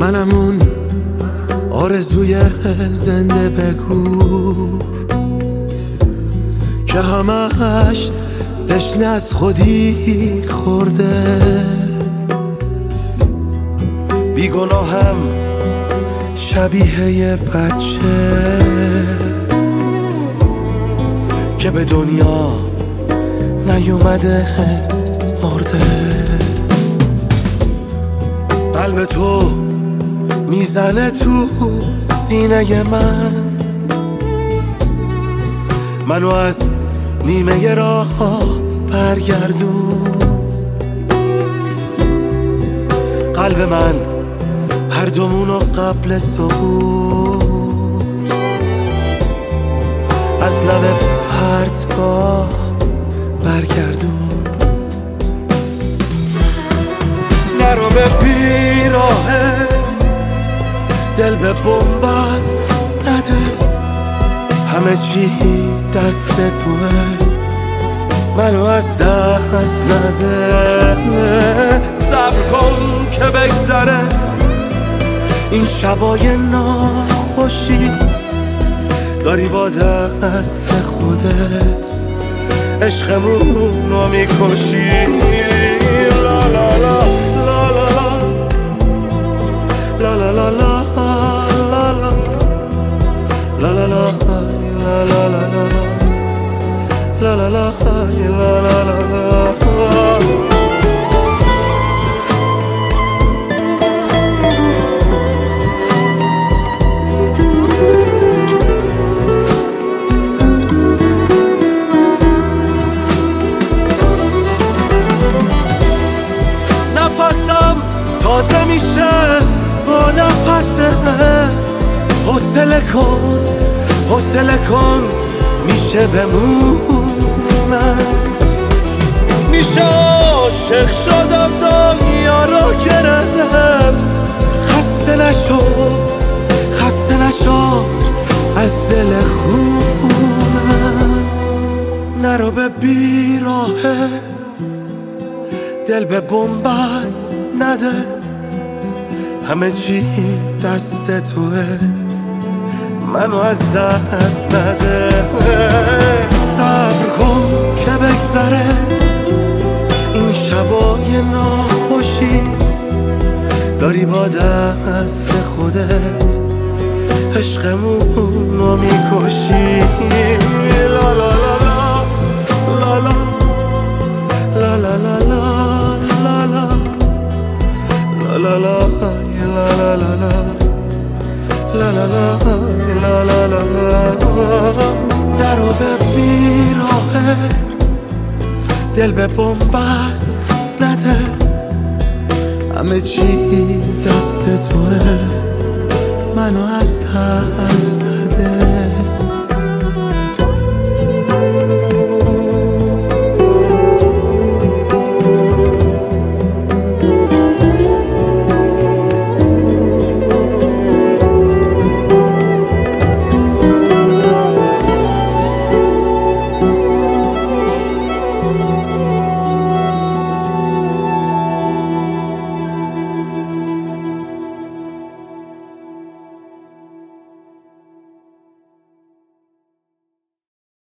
منم اون آرزوی زنده بگو که همش تشنه از خودی خورده. بیگناهم شبیه یه بچه که به دنیا نیومده مرده. قلب تو میزنه تو سینه منو از نیمه راه برگردون. قلب من هر دومونو قبل سقوط از لب پرتگاه برگردون. نرو به بیراهه دل به بنبست نده، همه چی دست توه منو از دست نده. صبر کن که بگذره این شبای ناخوشی، داری با دست خودت عشقمونو میکشی. لا لا لا لا لا لا لا لا لا لا لا لا لا لا لا لا لا لا نفسم تازه میشه با نفست. حوصله کن میشه بمونم. میشه عاشق شدم دنیا رو گرفت. خسته نشو از دل خونم. نرو به بیراهه دل به بنبست نده، همه چی دست توه منو از دست نده. صبر کن که بگذره این شبای ناخوشی، داری با دست خودت عشقمونو میکشی. لا لا لا لا لا لا لا لا لا لا لا لا لا لا لا لا لا لا نرو به بیراهه دل به بنبست نده، همه چی دست توه منو از دست نده.